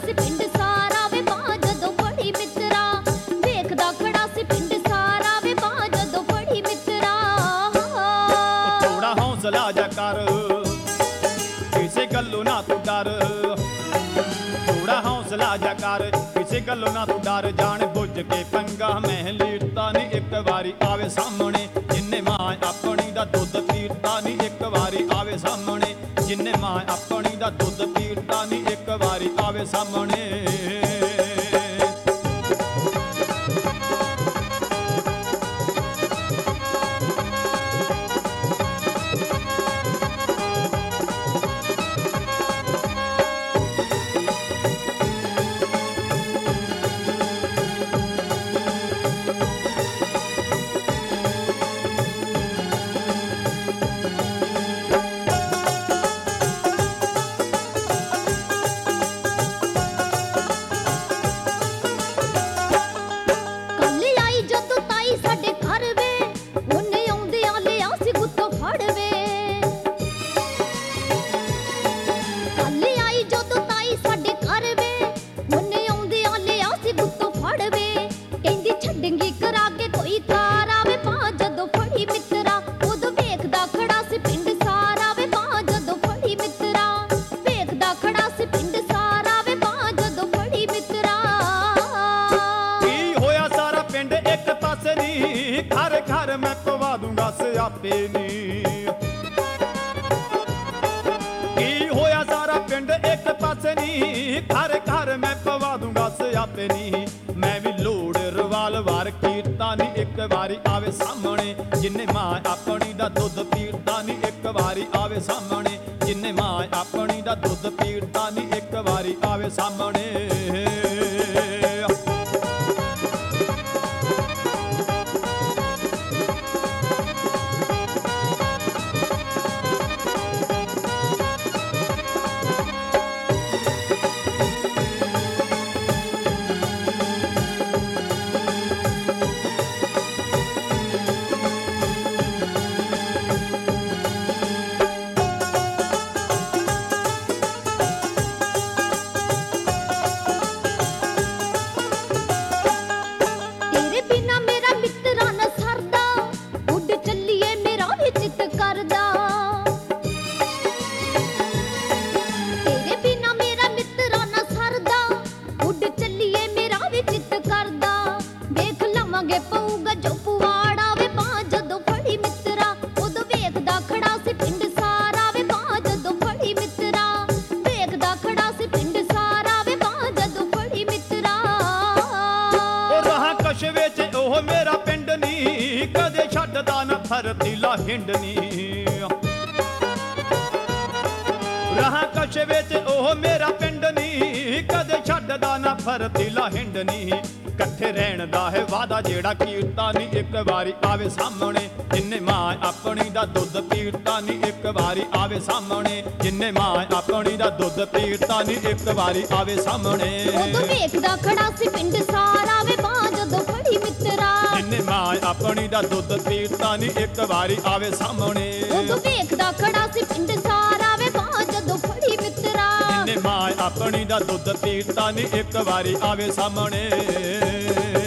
ਸੀ ਪਿੰਡ ਸਾਰਾ ਵੇ ਬਾਂਹ ਜਦੋਂ ਫੜੀ ਮਿੱਤਰਾ, ਵੇਖਦਾ ਖੜਾ ਸੀ ਪਿੰਡ ਸਾਰਾ ਵੇ ਬਾਂਹ ਜਦੋਂ ਫੜੀ ਮਿੱਤਰਾ। ਥੋੜਾ ਹੌਸਲਾ ਜਾ ਕਰ, ਕਿਸੇ ਗੱਲੋਂ ਨਾ ਤੂੰ ਡਰ, ਥੋੜਾ ਹੌਸਲਾ ਜਾ ਕਰ, ਕਿਸੇ ਗੱਲੋਂ ਨਾ ਤੂੰ ਡਰ। ਜਾਣ ਬੁੱਝ ਕੇ ਪੰਗਾ ਮੈਂ ਲੀਤਾ ਨੀ, ਇੱਕ ਵਾਰੀ ਆਵੇ ਸਾਹਮਣੇ ਜਿੰਨੇ ਮਾਂ ਆਪਣੀ ਦਾ ਦੁੱਧ ਪੀਤਾ ਨੀ, ਇੱਕ ਵਾਰੀ ਆਵੇ ਸਾਹਮਣੇ ਜਿੰਨੇ ਮਾਂ ਆਪਣੀ ਦਾ ਦੁੱਧ ਪੀਤਾ ਨੀ, ਇੱਕ ਵਾਰੀ ਆਵੇ ਸਾਹਮਣੇ। ਘਰ ਘਰ ਮੈਂ ਪਵਾ ਦੂੰਗਾ ਸਿਆਪੇ ਨੀ, ਕੀ ਹੋਇਆ ਸਾਰਾ ਪਿੰਡ ਇੱਕ ਪਾਸੇ ਨੀ, ਘਰ ਘਰ ਮੈਂ ਪਵਾ ਦੂੰਗਾ ਸਿਆਪੇ ਨੀ। ਮੈਂ ਵੀ ਲੋੜ ਰਿਵਾਲਵਰ ਕੀਤਾ ਨੀ, ਇੱਕ ਵਾਰੀ ਆਵੇ ਸਾਹਮਣੇ ਜਿੰਨੇ ਮਾਂ ਆਪਣੀ ਦਾ ਦੁੱਧ ਪੀਤਾ ਨੀ, ਇੱਕ ਵਾਰੀ ਆਵੇ ਸਾਹਮਣੇ ਜਿੰਨੇ ਮਾਂ ਆਪਣੀ ਦਾ ਦੁੱਧ ਪੀਤਾ ਨੀ, ਇੱਕ ਵਾਰੀ ਆਵੇ ਸਾਹਮਣੇ। ਉਹ ਮੇਰਾ ਪਿੰਡ ਨੀ, ਕਦੇ ਛੱਡਦਾ ਨਾ ਫਰਤੀਲਾ ਹਿੰਡ ਨੀ, ਰਾਹਾਂ ਕਛ ਵਿੱਚ ਉਹ ਮੇਰਾ ਪਿੰਡ ਨੀ, ਕਦੇ ਛੱਡਦਾ ਨਾ ਫਰਤੀਲਾ ਹਿੰਡ ਨੀ। ਇਕੱਠੇ ਰਹਿਣ ਦਾ ਹੈ ਵਾਦਾ ਜਿਹੜਾ ਕੀਤਾ ਨੀ, ਇੱਕ ਵਾਰੀ ਆਵੇ ਸਾਹਮਣੇ ਜਿੰਨੇ ਮਾਂ ਆਪਣੀ ਦਾ ਦੁੱਧ ਪੀਤਾ ਨੀ, ਇੱਕ ਵਾਰੀ ਆਵੇ ਸਾਹਮਣੇ ਜਿੰਨੇ ਮਾਂ ਆਪਣੀ ਦਾ ਦੁੱਧ ਪੀਤਾ ਨੀ, ਇੱਕ ਵਾਰੀ ਆਵੇ ਸਾਹਮਣੇ। ਉਦੋਂ ਵੇਖਦਾ ਖੜਾ ਸੀ ਪਿੰਡ ਸਾਰਾ ਵੇ ਬਾਂਹ ਜਦੋਂ ਫੜੀ ਮਿੱਤਰਾ, ਜਿੰਨੇ ਮਾਂ ਆਪਣੀ ਦਾ ਦੁੱਧ ਪੀਤਾ ਨੀ, ਇੱਕ ਵਾਰੀ ਆਵੇ ਸਾਹਮਣੇ। ਉਦੋਂ ਵੇਖਦਾ ਖੜਾ ਸੀ ਪਿੰਡ ਸਾਰਾ ਵੇ ਬਾਂਹ ਜਦੋਂ ਫੜੀ ਮਿੱਤਰਾ, ਜਿੰਨੇ ਮਾਂ ਆਪਣੀ ਦਾ ਦੁੱਧ ਪੀਤਾ ਨੀ, ਇੱਕ ਵਾਰੀ ਆਵੇ ਸਾਹਮਣੇ।